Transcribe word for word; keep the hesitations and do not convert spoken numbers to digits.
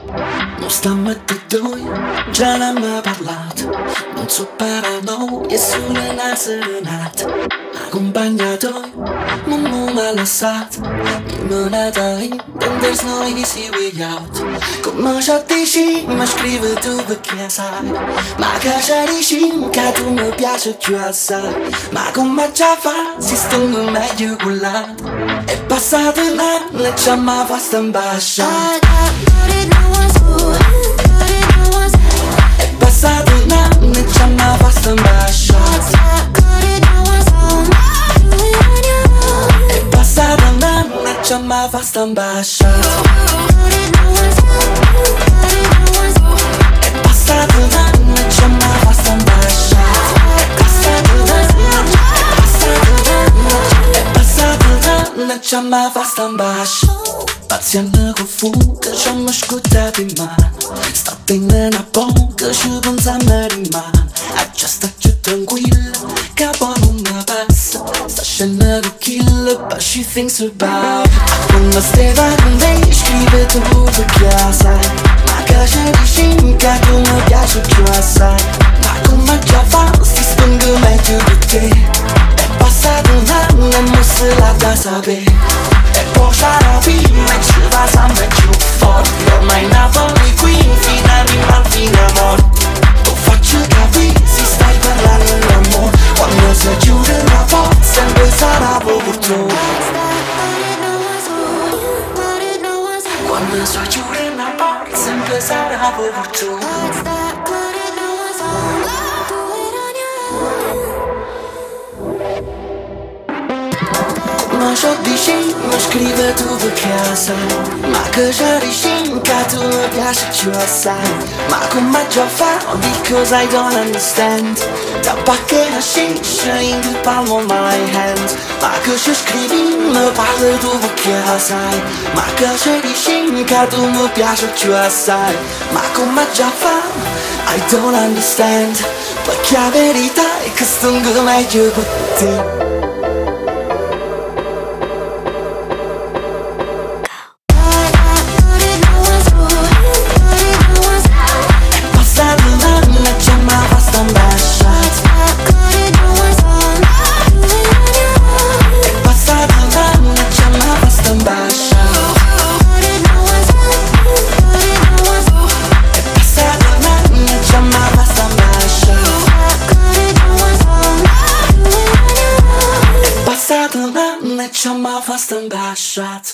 Non stiamo a due, già ne abbiamo parlato. Non so paranoia, solo una serenata. Accompagnato, non mi ha lasciato. Limonata in, and there's no easy way out. Come ci dici, ma scrivi tu perché sai. Ma che ci dici, che tu mi piaci più assai. Ma come già fa, si stongo meglio con l'altro. È passato un anno e già mi fa stambasciare. È passato un anno e già mi fa stambasciare. È passato un anno e già mi fa stambasciare. È passato un anno e già mi fa stambasciare. È passato un anno, è passato un anno, è passato un anno e già mi fa stambasciare. Paziente con fuga, ci mi ascoltato in mano. Sta bene una poca, ci pensiamo rimane. E già sta più tranquilla, che poi non mi passa. Sta scendendo con kill, but she thinks about. Come stai con lei, scrive tu perché sai. Ma che ci dici, che tu mi piaci più assai. Ma come già fa, si spongo meglio di te. È passato un anno e non se la da sapere. E poi c'era prima e ci va sempre più forte. Ormai Napoli qui fino a rimane fino a morte. Lo faccio capire se stai parlando d'amore. Quando si chiude una porta sempre sarà purtroppo. Quando si chiude una porta sempre sarà purtroppo. Ma ciò dici, ma scrive tu perché sai. Ma che ci dici, che tu mi piaci più assai. Ma come già fa, because I don't understand. Da pacche la sciscia in the palm of my hand. Ma che ci scrivi, mi parli tu perché sai. Ma che ci dici, che tu mi piaci più assai. Ma come già fa, I don't understand. Perché la verità è che sto meglio con te. C'è ma fa stambasciato.